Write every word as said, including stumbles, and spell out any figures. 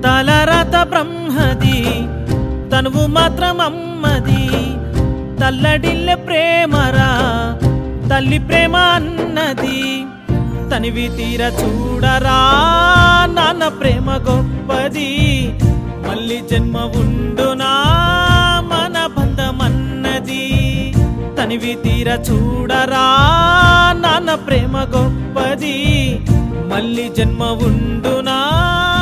తలరాత బ్రహ్మది తనువు మాత్రం అమ్మది తల్లడిల్లె ప్రేమరా తల్లి ప్రేమ అన్నది తనివి తీర చూడరా నాన్న ప్రేమ గొప్పది మళ్ళీ జన్మ ఉండునా మన బంధమన్నది తనివి తీర చూడరా నాన్న ప్రేమ గొప్పది మళ్ళీ జన్మ ఉండునా